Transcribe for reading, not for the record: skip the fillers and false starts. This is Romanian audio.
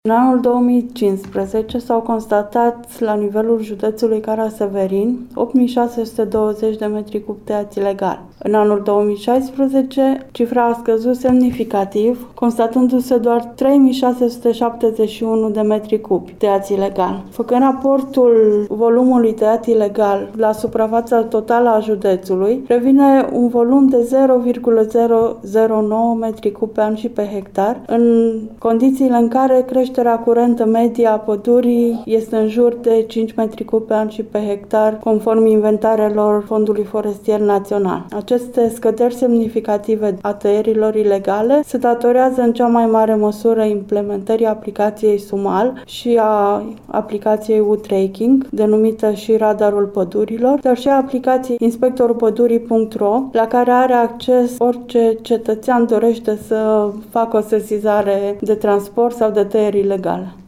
În anul 2015 s-au constatat la nivelul județului Cara-Severin 8620 de metri cubi tăiați ilegal. În anul 2016 cifra a scăzut semnificativ, constatându-se doar 3671 de metri cubi tăiați ilegal. Făcând raportul volumului tăiat ilegal la suprafața totală a județului, revine un volum de 0,009 metri cubi pe an și pe hectar, în condițiile în care creșterea curentă medie a pădurii este în jur de 5 metri cubi pe an și pe hectar, conform inventarelor Fondului Forestier Național. Aceste scăderi semnificative a tăierilor ilegale se datorează în cea mai mare măsură implementării aplicației SUMAL și a aplicației U-Tracking, denumită și Radarul Pădurilor, dar și a aplicației inspectorpădurii.ro, la care are acces orice cetățean dorește să facă o sesizare de transport sau de tăieri ilegale.